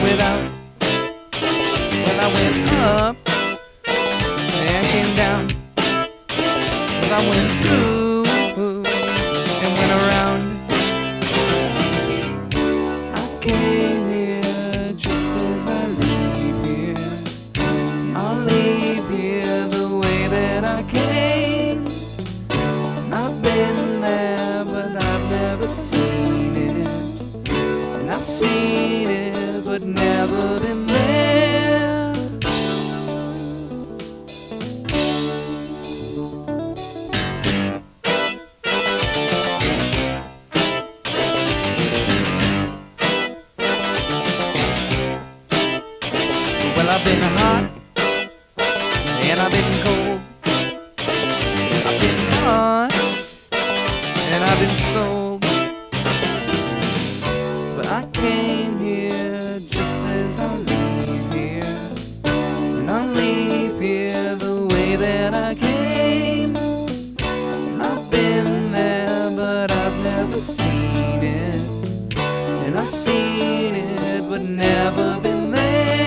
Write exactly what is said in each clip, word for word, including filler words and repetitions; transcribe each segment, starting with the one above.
without. Well, I went up and came down. Well, I went through and went around. I came here just as I leave here. I'll leave here the way that I came. I've been there, but I've never seen it. And I've seen it, but never been there. Well, I've been hot, and I've been cold. I've been bought, and I've been sold. But I came here just as I leave here. And I'll leave here the way that I came. I've been there, but I've never seen it. And I've seen it, but never been there.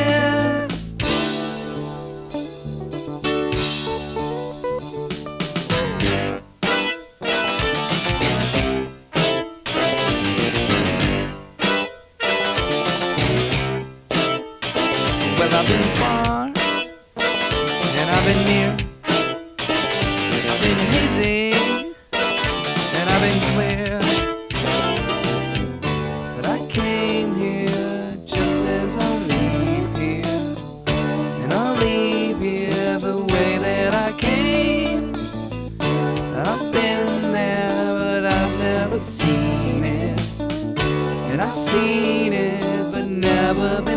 Well, I've been far, and I've been near. I've been hazy, and I've been clear. But I came here just as I leave here. And I'll leave here the way that I came. I've been there, but I've never seen it. And I've seen it, but never been